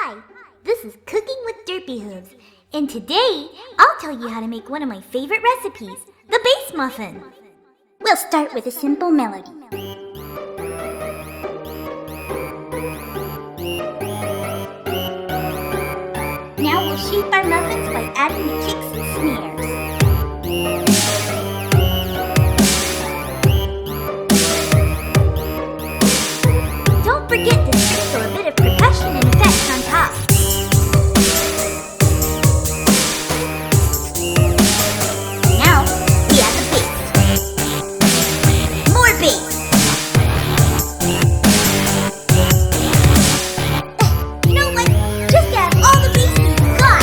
Hi, this is Cooking with Derpy Hooves, and today I'll tell you how to make one of my favorite recipes, the base muffin. We'll start with a simple melody. Now we'll shape our muffins by adding the kicks and smears. Don't forget to sprinkle a bit of percussion and effects on top. Now, we add the base. More base. You know what? Just add all the base you got.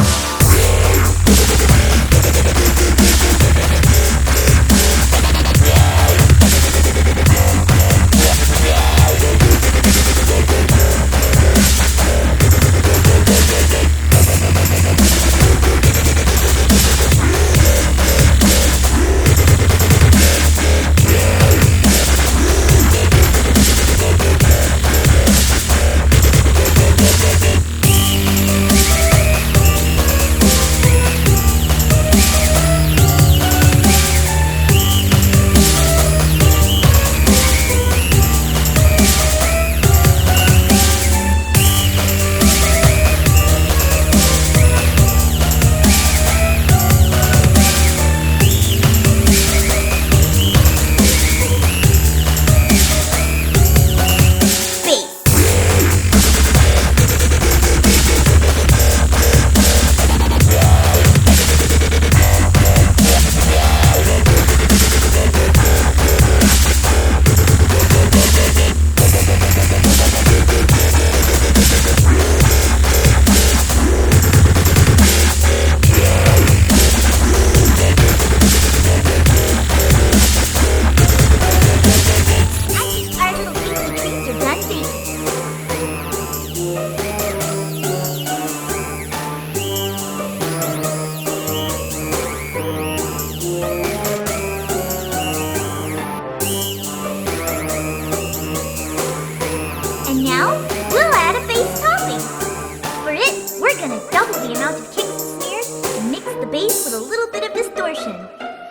And now, we'll add a base topping. For it, we're gonna double the amount of kicks and smears and mix the base with a little bit of distortion.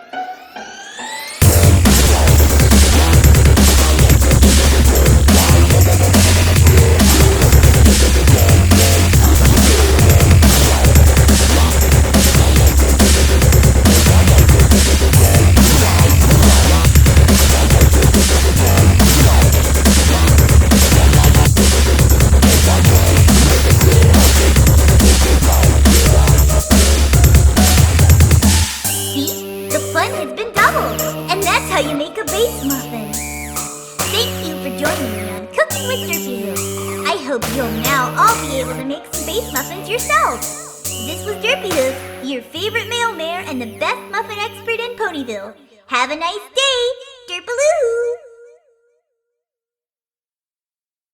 That's how you make a base muffin. Thank you for joining me on Cooking with Derpy Hooves. I hope you'll now all be able to make some base muffins yourselves. This was Derpy Hooves, your favorite male mayor and the best muffin expert in Ponyville. Have a nice day, Derpaloo!